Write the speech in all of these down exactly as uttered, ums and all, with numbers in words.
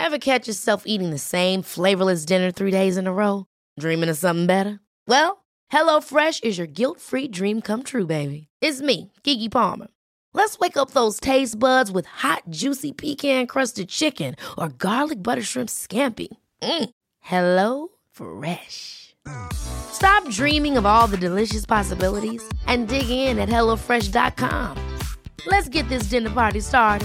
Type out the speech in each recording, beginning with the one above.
Ever catch yourself eating the same flavorless dinner three days in a row? Dreaming of something better? Well, HelloFresh is your guilt-free dream come true, baby. It's me, Keke Palmer. Let's wake up those taste buds with hot, juicy pecan-crusted chicken or garlic butter shrimp scampi. Mm. Hello Fresh. Stop dreaming of all the delicious possibilities and dig in at hello fresh dot com. Let's get this dinner party started.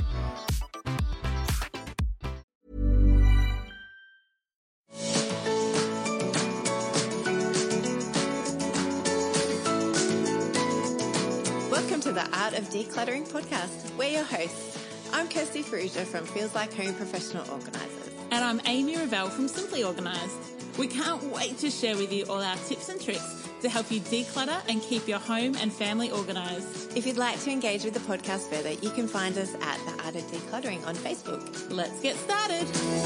Welcome to the Art of Decluttering podcast. We're your hosts. I'm Kirsty Ferrugia from Feels Like Home Professional Organisers. And I'm Amy Revell from Simply Organised. We can't wait to share with you all our tips and tricks to help you declutter and keep your home and family organised. If you'd like to engage with the podcast further, you can find us at The Art of Decluttering on Facebook. Let's get started.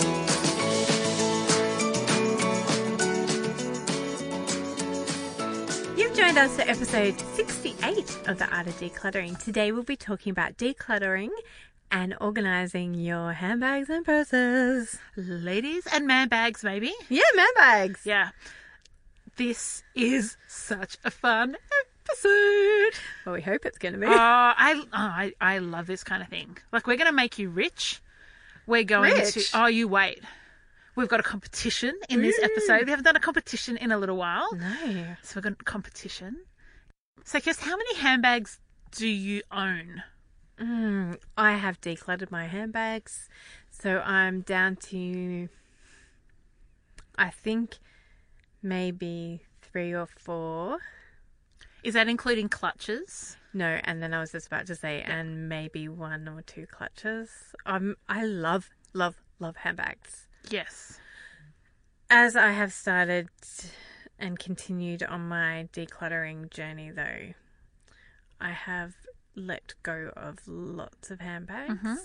You've joined us for episode sixty-eight of The Art of Decluttering. Today we'll be talking about decluttering and organising your handbags and purses. Ladies and man bags, maybe. Yeah, man bags. Yeah. This is such a fun episode. Well, we hope it's going to be. Oh, I, oh, I, I love this kind of thing. Like, we're going to make you rich. We're going Rich? to... Oh, you wait. We've got a competition in this Ooh. episode. We haven't done a competition in a little while. No. So we've got a competition. So, Kirs, how many handbags do you own? Mm, I have decluttered my handbags. So I'm down to, I think, maybe three or four. Is that including clutches? No, and then I was just about to say, and maybe one or two clutches. Um, I love, love, love handbags. Yes. As I have started and continued on my decluttering journey, though, I have let go of lots of handbags. Mm-hmm.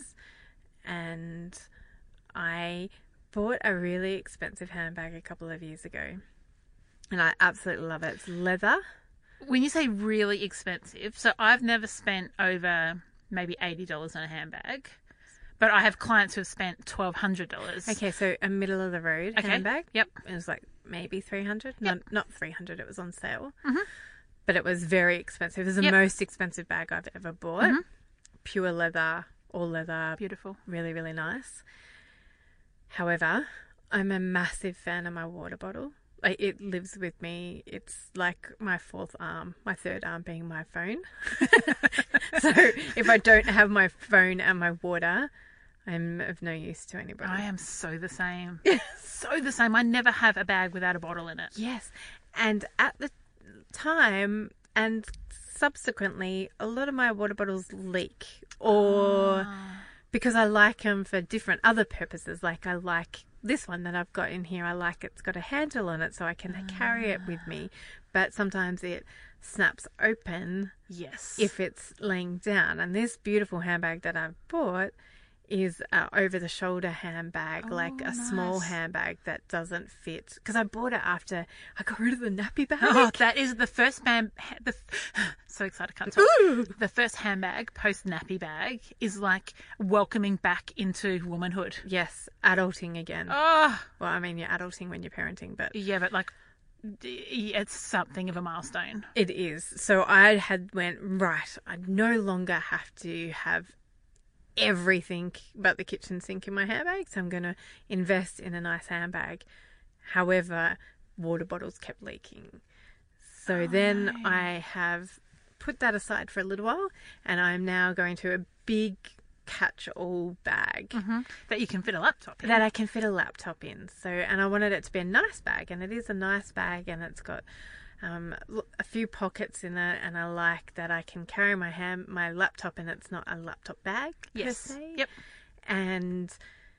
And I bought a really expensive handbag a couple of years ago. And I absolutely love it. It's leather. When you say really expensive, so I've never spent over maybe eighty dollars on a handbag. But I have clients who have spent twelve hundred dollars. Okay, so a middle of the road Okay. handbag. Yep. It was like maybe three hundred Yep. No, not three hundred. It was on sale. Mhm. But it was very expensive. It was the Yep. most expensive bag I've ever bought. Mhm. Pure leather, all leather. Beautiful. Really, really nice. However, I'm a massive fan of my water bottle. Like, it lives with me. It's like my fourth arm, my third arm being my phone. So if I don't have my phone and my water, I'm of no use to anybody. I am so the same. So the same. I never have a bag without a bottle in it. Yes. And at the time and subsequently, a lot of my water bottles leak, or because I like them for different other purposes. Like, I like this one that I've got in here. I like it's got a handle on it so I can carry it with me. But sometimes it snaps open Yes. if it's laying down. And this beautiful handbag that I've bought is a over-the-shoulder handbag, Oh, like a small nice. handbag that doesn't fit. Because I bought it after I got rid of the nappy bag. Oh, that is the first man. The so excited, I can't talk. The first handbag post nappy bag is like welcoming back into womanhood. Yes, adulting again. Oh, Well, I mean, you're adulting when you're parenting, but yeah, but like d- it's something of a milestone. it is. So I had went, right, I no longer have to have everything but the kitchen sink in my handbag, so I'm going to invest in a nice handbag. However, water bottles kept leaking. So Oh, then no. I have put that aside for a little while, and I'm now going to a big catch-all bag Mm-hmm. That you can fit a laptop in. that I can fit a laptop in. So, and I wanted it to be a nice bag, and it is a nice bag, and it's got um, l- a few pockets in it, and I like that I can carry my hand, my laptop, and it's not a laptop bag per Yes. se. Yep. And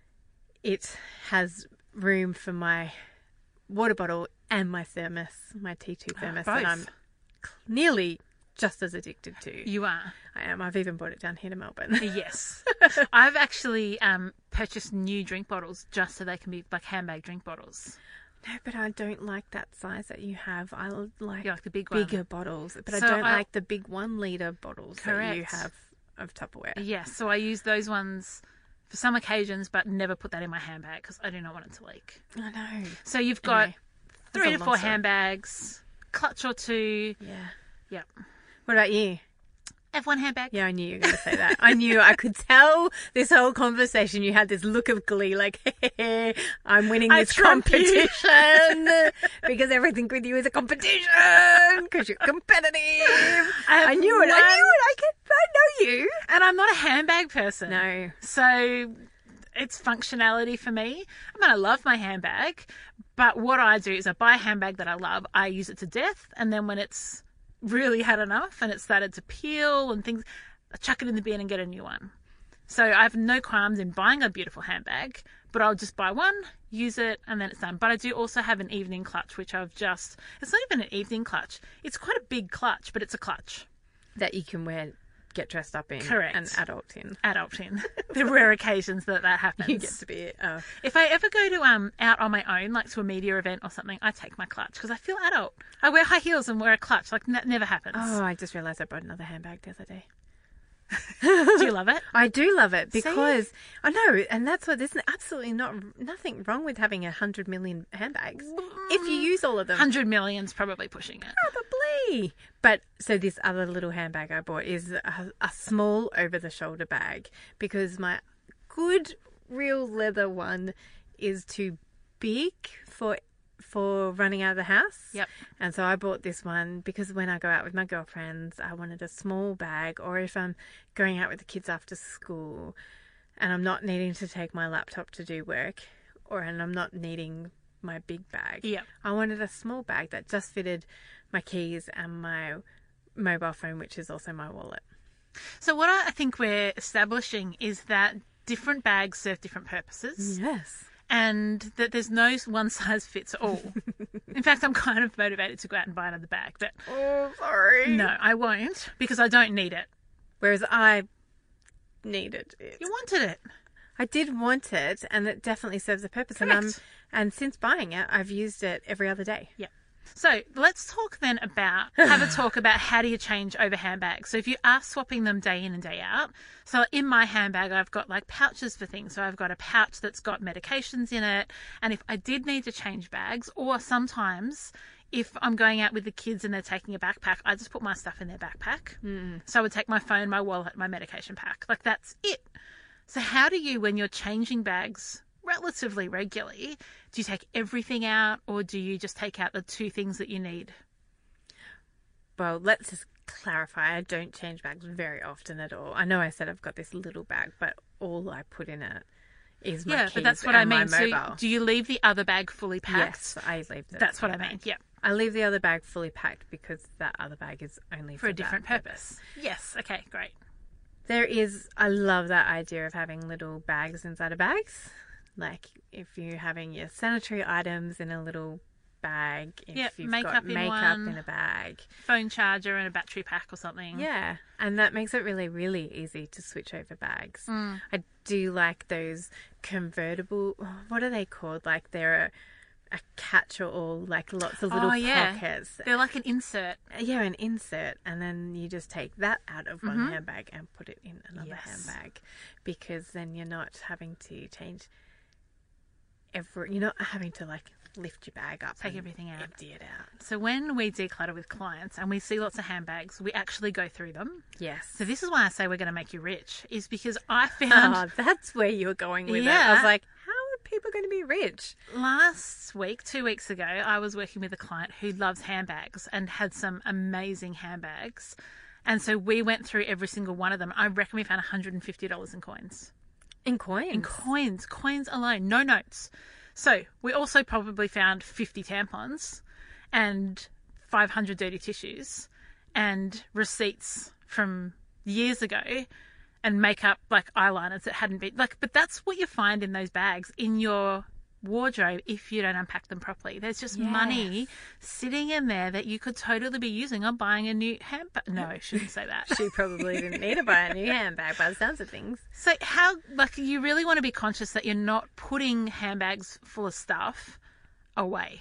it has room for my water bottle and my thermos, my T two thermos, both. that I'm nearly just as addicted to. You are. I am. I've even brought it down here to Melbourne. Yes. I've actually um, purchased new drink bottles just so they can be like handbag drink bottles. No, but I don't like that size that you have. I like, You like the big one? bigger bottles, but So I don't I- like the big one litre bottles that you Correct. have of Tupperware. Yes. So I use those ones for some occasions, but never put that in my handbag because I do not want it to leak. I know. So you've got Anyway, three that's a to long four story. handbags, clutch or two. Yeah. Yep. What about you? Have one handbag. Yeah, I knew you were going to say that. I knew. I could tell this whole conversation. You had this look of glee, like, hey, hey, I'm winning I this trump you. competition because everything with you is a competition because you're competitive. I, have I knew it. I one- knew it. I can. I know you. And I'm not a handbag person. No. So it's functionality for me. I mean, I love my handbag, but what I do is I buy a handbag that I love, I use it to death, and then when it's really had enough and it started to peel and things, I chuck it in the bin and get a new one. So I have no qualms in buying a beautiful handbag, but I'll just buy one, use it, and then it's done. But I do also have an evening clutch, which I've just, it's not even an evening clutch. It's quite a big clutch, but it's a clutch. That you can wear, get dressed up in. Correct. And adult in. Adult in. There are rare occasions that that happens. You get to be. Oh. If I ever go to um out on my own, like to a media event or something, I take my clutch because I feel adult. I wear high heels and wear a clutch. Like that never happens. Oh, I just realised I bought another handbag the other day. Do you love it? I do love it because I know, and that's what there's absolutely not nothing wrong with having a hundred million handbags if you use all of them. Hundred million's probably pushing it. Probably. But so this other little handbag I bought is a, a small over-the-shoulder bag because my good real leather one is too big for for running out of the house. Yep. And so I bought this one because when I go out with my girlfriends, I wanted a small bag, or if I'm going out with the kids after school and I'm not needing to take my laptop to do work, or and I'm not needing my big bag. Yep. I wanted a small bag that just fitted my keys and my mobile phone, which is also my wallet. So what I think we're establishing is that different bags serve different purposes. Yes. And that there's no one size fits all. In fact, I'm kind of motivated to go out and buy another bag, but Oh, sorry. no, I won't because I don't need it. Whereas I needed it. You wanted it. I did want it, and it definitely serves a purpose. And, um, Correct. and since buying it, I've used it every other day. Yeah. So let's talk then about, have a talk about how do you change over handbags. So if you are swapping them day in and day out, so in my handbag, I've got like pouches for things. So I've got a pouch that's got medications in it. And if I did need to change bags, or sometimes if I'm going out with the kids and they're taking a backpack, I just put my stuff in their backpack. Mm. So I would take my phone, my wallet, my medication pack. Like that's it. So how do you, when you're changing bags relatively regularly, do you take everything out or do you just take out the two things that you need? Well, let's just clarify. I don't change bags very often at all. I know I said I've got this little bag, but all I put in it is my Yeah, keys but that's what I and my mean. So mobile. do you leave the other bag fully packed? Yes, I leave the That's what I other mean. bag. Yeah. I leave the other bag fully packed because that other bag is only For for, a different that purpose. Yes. Okay, great. There is, I love that idea of having little bags inside of bags. Like if you're having your sanitary items in a little bag, if Yep, you've makeup got in makeup one. in a bag. Phone charger and a battery pack or something. Yeah, and that makes it really, really easy to switch over bags. Mm. I do like those convertible, what are they called? Like they're a, a catch-all, like lots of little Oh, yeah. pockets. They're like an insert. Yeah, an insert, and then you just take that out of one Mhm. handbag and put it in another Yes. handbag, because then you're not having to change every. You're not having to like lift your bag up, Take and everything out. empty it out. So when we declutter with clients and we see lots of handbags, we actually go through them. Yes. So this is why I say we're going to make you rich, is because I found Oh, that's where you were going with it. I Yeah. was like, how are people going to be rich? last week, two weeks ago, I was working with a client who loves handbags and had some amazing handbags. And so we went through every single one of them. I reckon we found one hundred fifty dollars in coins. In coins. In coins, coins alone, no notes. So we also probably found fifty tampons and five hundred dirty tissues and receipts from years ago and makeup, like eyeliners that hadn't been, like, but that's what you find in those bags in your wardrobe if you don't unpack them properly. There's just Yes. money sitting in there that you could totally be using on buying a new handbag. No, I shouldn't say that. She probably didn't need to buy a new handbag by the sounds of things. So how, like, you really want to be conscious that you're not putting handbags full of stuff away.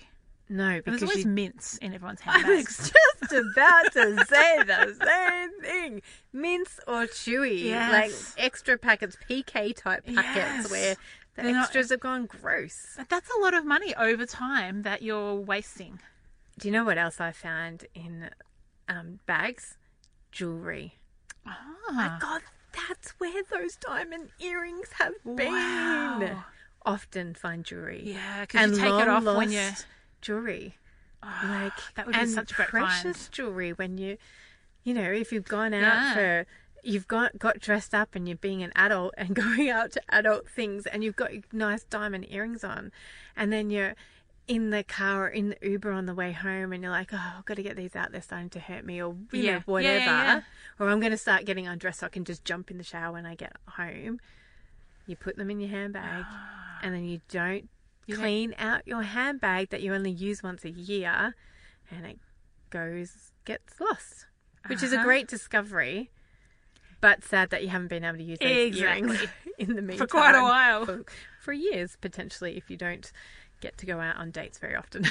No, And because there's always you... mints in everyone's I was handbags. just about to say the same thing. Mints or chewy. Yes. Like extra packets, P K type packets Yes. where the They're not- extras have gone gross. But that's a lot of money over time that you're wasting. Do you know what else I found in um, bags? Jewellery. Oh, My God, that's where those diamond earrings have been. Wow. Often find jewellery. Yeah, because you take it off when you're... jewellery. Like, that would be and such a great precious find. jewellery when you, you know, if you've gone out Yeah. for, you've got, got dressed up and you're being an adult and going out to adult things and you've got nice diamond earrings on and then you're in the car or in the Uber on the way home and you're like, oh, I've got to get these out, they're starting to hurt me or, you Yeah. know, whatever. Yeah, yeah, yeah. Or I'm going to start getting undressed so I can just jump in the shower when I get home. You put them in your handbag and then you don't You don't- clean out your handbag that you only use once a year and it goes, gets lost, which is a Uh-huh. great discovery, but sad that you haven't been able to use those Exactly. earrings in the meantime. For quite a while. For, for years, potentially, if you don't get to go out on dates very often.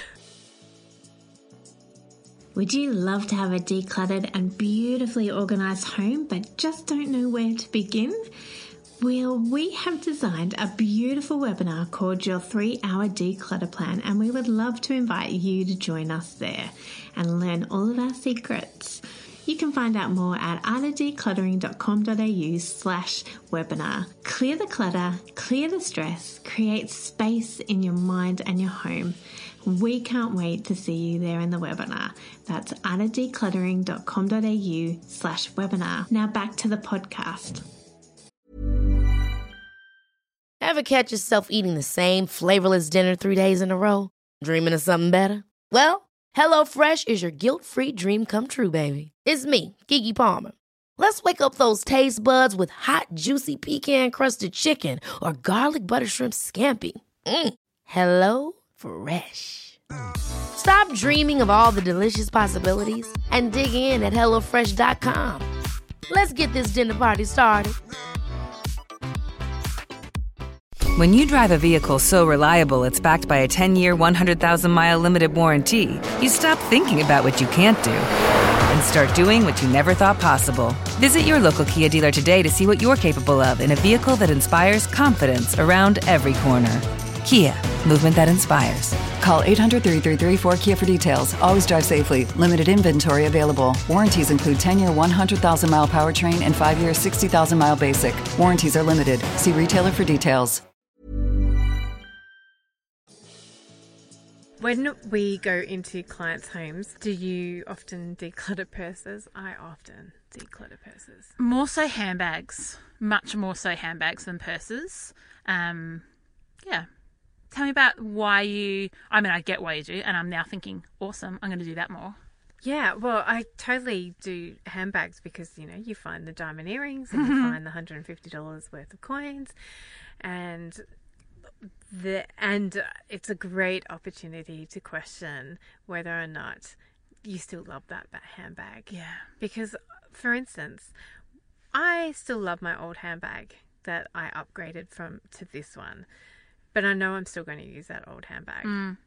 Would you love to have a decluttered and beautifully organised home but just don't know where to begin? Well, we have designed a beautiful webinar called Your three hour Declutter Plan, and we would love to invite you to join us there and learn all of our secrets. You can find out more at artofdecluttering.com.au slash webinar. Clear the clutter, clear the stress, create space in your mind and your home. We can't wait to see you there in the webinar. That's artofdecluttering.com.au slash webinar. Now back to the podcast. Ever catch yourself eating the same flavorless dinner three days in a row? Dreaming of something better? Well, HelloFresh is your guilt-free dream come true, baby. It's me, Keke Palmer. Let's wake up those taste buds with hot, juicy pecan-crusted chicken or garlic butter shrimp scampi. Mm. Hello Fresh. Stop dreaming of all the delicious possibilities and dig in at hello fresh dot com. Let's get this dinner party started. When you drive a vehicle so reliable it's backed by a ten-year, one hundred thousand mile limited warranty, you stop thinking about what you can't do and start doing what you never thought possible. Visit your local Kia dealer today to see what you're capable of in a vehicle that inspires confidence around every corner. Kia, movement that inspires. Call eight hundred, three three three, four K I A for details. Always drive safely. Limited inventory available. Warranties include ten-year, one hundred thousand mile powertrain and five-year, sixty thousand mile basic. Warranties are limited. See retailer for details. When we go into clients' homes, do you often declutter purses? I often declutter purses. More so handbags. Much more so handbags than purses. Um, yeah. Tell me about why you... I mean, I get why you do, and I'm now thinking, awesome, I'm going to do that more. Yeah, well, I totally do handbags because, you know, you find the diamond earrings and you find the one hundred fifty dollars worth of coins and... The, and it's a great opportunity to question whether or not you still love that, that handbag. Yeah. Because, for instance, I still love my old handbag that I upgraded from to this one, but I know I'm still going to use that old handbag. Mm.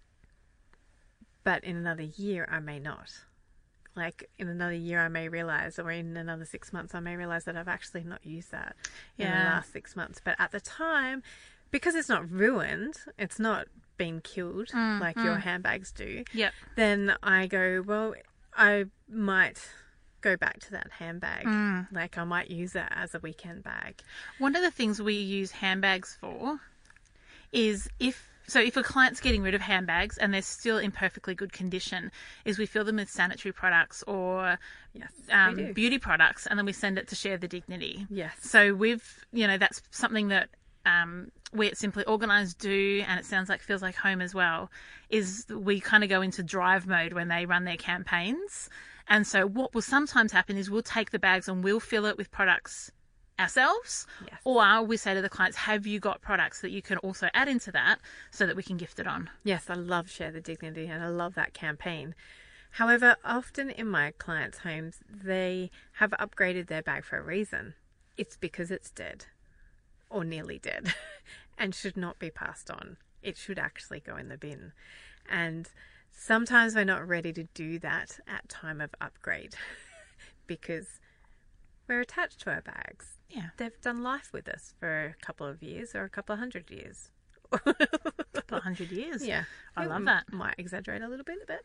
But in another year, I may not. Like, in another year, I may realise, or in another six months, I may realise that I've actually not used that in Yeah. the last six months. But at the time... because it's not ruined, it's not been killed Mm, like mm. your handbags do, Yep. then I go, well, I might go back to that handbag. Mm. Like, I might use it as a weekend bag. One of the things we use handbags for is if... So if a client's getting rid of handbags and they're still in perfectly good condition, is we fill them with sanitary products or Yes, um, we do. beauty products, and then we send it to Share the Dignity. Yes. So we've, you know, that's something that um, we at Simply Organised do, and it sounds like feels like home as well, is we kind of go into drive mode when they run their campaigns. And so what will sometimes happen is we'll take the bags and we'll fill it with products ourselves, Yes. or we say to the clients, have you got products that you can also add into that so that we can gift it on? Yes, I love Share the Dignity and I love that campaign. However, often in my clients' homes, they have upgraded their bag for a reason. It's because it's dead or nearly dead and should not be passed on. It should actually go in the bin. And sometimes we're not ready to do that at time of upgrade because we're attached to our bags. Yeah. They've done life with us for a couple of years or a couple of hundred years. A couple of hundred years. Yeah. I We love that. Might exaggerate a little bit, but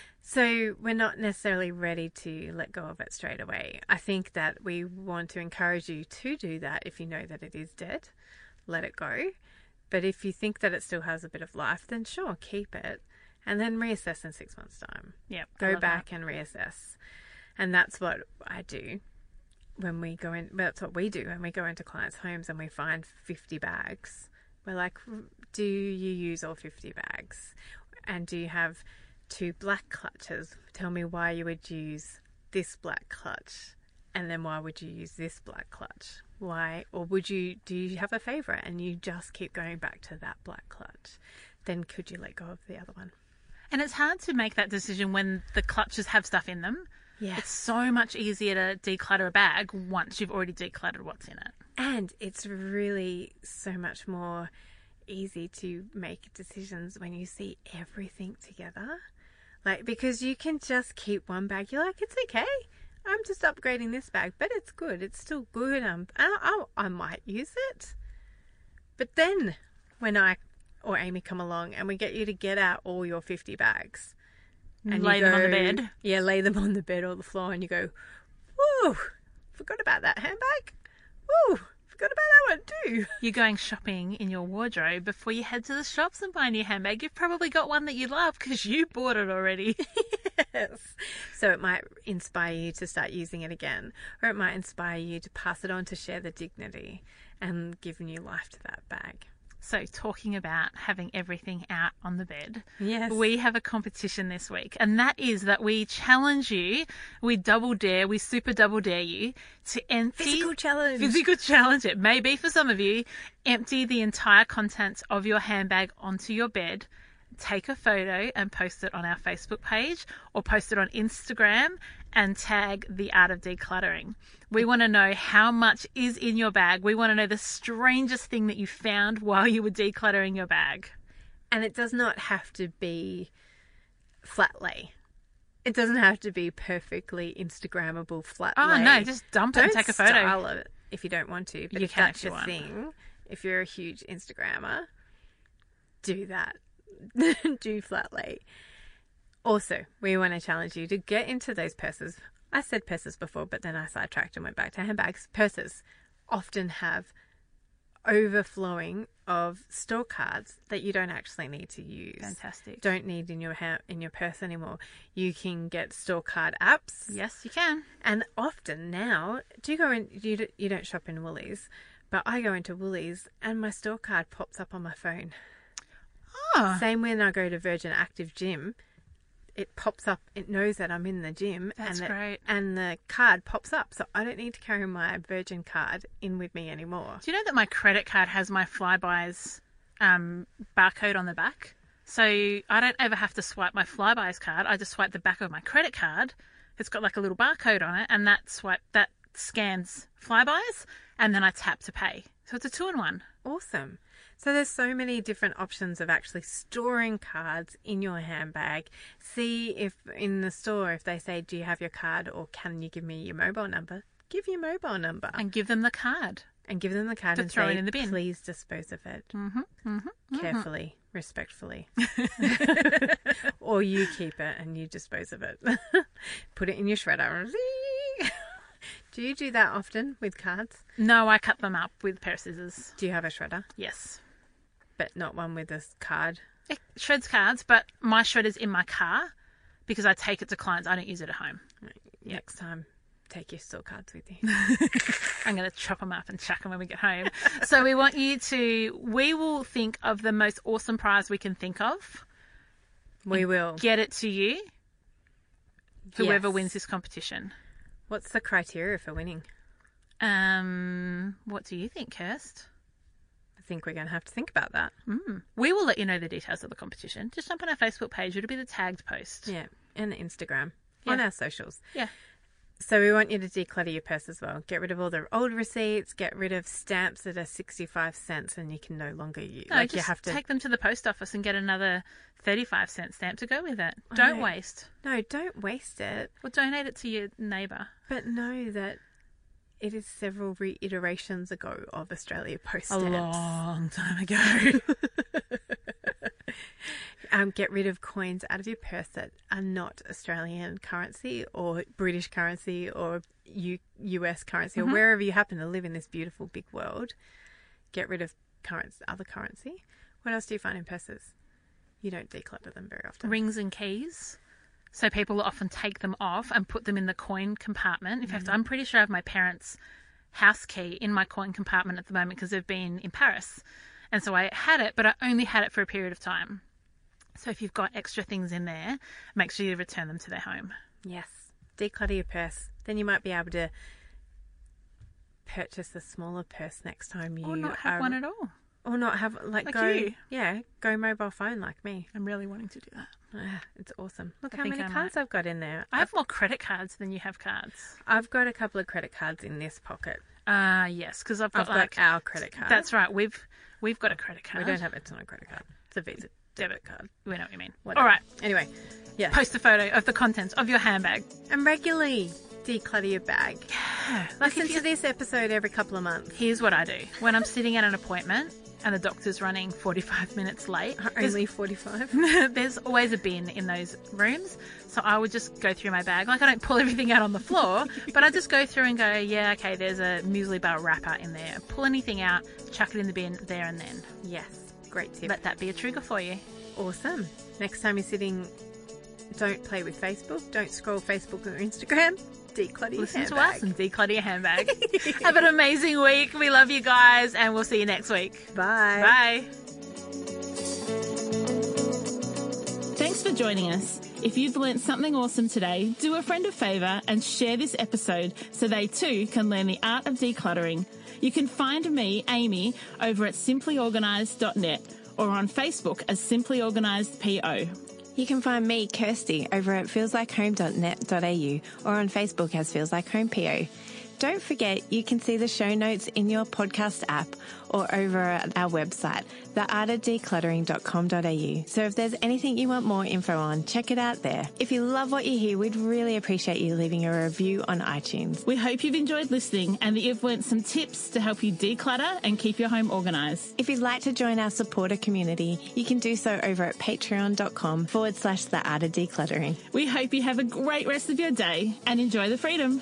so we're not necessarily ready to let go of it straight away. I think that we want to encourage you to do that if you know that it is dead. Let it go. But if you think that it still has a bit of life, then sure, keep it. And then reassess in six months' time. Yeah. Go back and reassess. And that's what I do when we go in. That's what we do when we go into clients' homes and we find fifty bags. We're like, do you use all fifty bags? And do you have two black clutches? Tell me why you would use this black clutch. And then why would you use this black clutch? Why? Or would you, do you have a favourite and you just keep going back to that black clutch? Then could you let go of the other one? And it's hard to make that decision when the clutches have stuff in them. Yeah. It's so much easier to declutter a bag once you've already decluttered what's in it. And it's really so much more easy to make decisions when you see everything together. Like, because you can just keep one bag. You're like, it's okay. I'm just upgrading this bag, but it's good. It's still good. Um, I, I, I might use it. But then when I or Amy come along and we get you to get out all your fifty bags. And lay you them on the go- bed. Yeah, lay them on the bed or the floor and you go, whoa, forgot about that handbag. Whoa, forgot about that one too. You're going shopping in your wardrobe before you head to the shops and buy a new handbag. You've probably got one that you love because you bought it already. Yes. So it might inspire you to start using it again, or it might inspire you to pass it on to share the dignity and give new life to that bag. So, talking about having everything out on the bed, Yes. we have a competition this week, and that is that we challenge you, we double dare, we super double dare you to empty... Physical challenge. Physical challenge. It may be for some of you. Empty the entire contents of your handbag onto your bed, take a photo and post it on our Facebook page or post it on Instagram and tag The Art of Decluttering. We want to know how much is in your bag. We want to know the strangest thing that you found while you were decluttering your bag. And it does not have to be flat lay. It doesn't have to be perfectly Instagrammable flat Oh, lay. no, just dump it Don't and take a photo. style it if you don't want to. But You if can that's if you your want. thing, if you're a huge Instagrammer, do that. Do flat lay. Also, we want to challenge you to get into those purses. I said purses before, but then I sidetracked and went back to handbags. Purses often have overflowing of store cards that you don't actually need to use. Fantastic. Don't need in your ha- in your purse anymore. You can get store card apps. Yes, you can. And often now, do you go in? You do, you don't shop in Woolies, but I go into Woolies and my store card pops up on my phone. Oh, Same when I go to Virgin Active Gym, it pops up. It knows that I'm in the gym, That's and the, great. and the card pops up, so I don't need to carry my Virgin card in with me anymore. do you know that my credit card has my Flybuys um, barcode on the back? So I don't ever have to swipe my Flybuys card. I just swipe the back of my credit card. It's got like a little barcode on it, and that swipe that scans Flybuys, and then I tap to pay. So it's a two-in-one. Awesome. So there's so many different options of actually storing cards in your handbag. See if in the store, if they say, do you have your card or can you give me your mobile number? Give your mobile number And give them the card. and give them the card to and throw say, it in the bin. please dispose of it Mm-hmm, mm-hmm. carefully, respectfully. Or you keep it and you dispose of it. Put it in your shredder. Do you do that often with cards? No, I cut them up with a pair of scissors. Do you have a shredder? Yes. But not one with a card? It shreds cards, but my shredder's in my car because I take it to clients. I don't use it at home. Next time, take your store cards with you. I'm going to chop them up and chuck them when we get home. So we want you to, we will think of the most awesome prize we can think of. We will. Get it to you, whoever Yes. wins this competition. What's the criteria for winning? Um, what do you think, Kirst? I think we're going to have to think about that. Mm. We will let you know the details of the competition. Just jump on our Facebook page. It'll be the tagged post. Yeah, and Instagram, Yeah. on our socials. Yeah. So we want you to declutter your purse as well. Get rid of all the old receipts. Get rid of stamps that are sixty-five cents and you can no longer use. No, like just you have to take them to the post office and get another thirty-five cent stamp to go with it. Don't know. waste. No, don't waste it. Or donate it to your neighbour. But know that it is several reiterations ago of Australia Post A stamps. long time ago. Um, get rid of coins out of your purse that are not Australian currency or British currency or U- US currency Mm-hmm. or wherever you happen to live in this beautiful big world. Get rid of currency, other currency. What else do you find in purses? You don't declutter them very often. Rings and keys. So people will often take them off and put them in the coin compartment. In fact, Mm-hmm. I'm pretty sure I have my parents' house key in my coin compartment at the moment because they've been in Paris. And so I had it, but I only had it for a period of time. So if you've got extra things in there, make sure you return them to their home. Yes. Declutter your purse. Then you might be able to purchase a smaller purse next time you Or not have are, one at all. Or not have like, Like go you. yeah, go mobile phone like me. I'm really wanting to do that. Ah, it's awesome. Look I how think many I cards I've got in there. I have more credit cards than you have cards. I've got a couple of credit cards in this pocket. Ah, uh, yes, because I've got I've like got our credit card. That's right. We've we've got a credit card. We don't have it's not a credit card. It's a Visa debit card. We know what you mean. Whatever. All right. Anyway, yeah. Post a photo of the contents of your handbag. And regularly declutter your bag. Like Listen if to you- this episode every couple of months. Here's what I do. When I'm sitting at an appointment and the doctor's running forty-five minutes late, there's- Only forty-five. there's always a bin in those rooms. So I would just go through my bag. Like, I don't pull everything out on the floor, but I just go through and go, yeah, okay, there's a muesli bar wrapper in there. Pull anything out, chuck it in the bin there and then. Yes. Great tip. Let that be a trigger for you. Awesome. Next time you're sitting, don't play with Facebook. Don't scroll Facebook or Instagram. Declutter your Listen to handbag. us and declutter your handbag. Have an amazing week. We love you guys, and we'll see you next week. Bye. Bye. Thanks for joining us. If you've learnt something awesome today, do a friend a favour and share this episode so they too can learn the art of decluttering. You can find me, Amy, over at simply organised dot net or on Facebook as Simply Organised P O. You can find me, Kirsty, over at feels like home dot net dot a u or on Facebook as Feels Like Home P O. Don't forget, you can see the show notes in your podcast app or over at our website, the art of decluttering dot com dot a u. So if there's anything you want more info on, check it out there. If you love what you hear, we'd really appreciate you leaving a review on iTunes. We hope you've enjoyed listening and that you've learnt some tips to help you declutter and keep your home organised. If you'd like to join our supporter community, you can do so over at patreon.com forward slash the art of decluttering. We hope you have a great rest of your day and enjoy the freedom.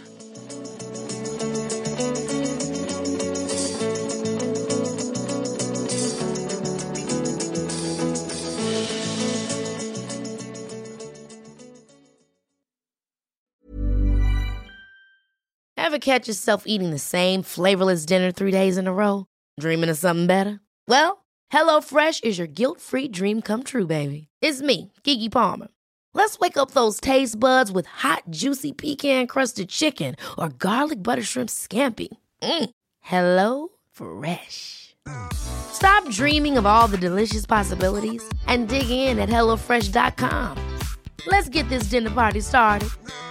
Ever catch yourself eating the same flavorless dinner three days in a row? Dreaming of something better? Well, HelloFresh is your guilt-free dream come true, baby. It's me, Keke Palmer. Let's wake up those taste buds with hot, juicy pecan-crusted chicken or garlic butter shrimp scampi. Mm. Hello Fresh. Stop dreaming of all the delicious possibilities and dig in at hello fresh dot com. Let's get this dinner party started.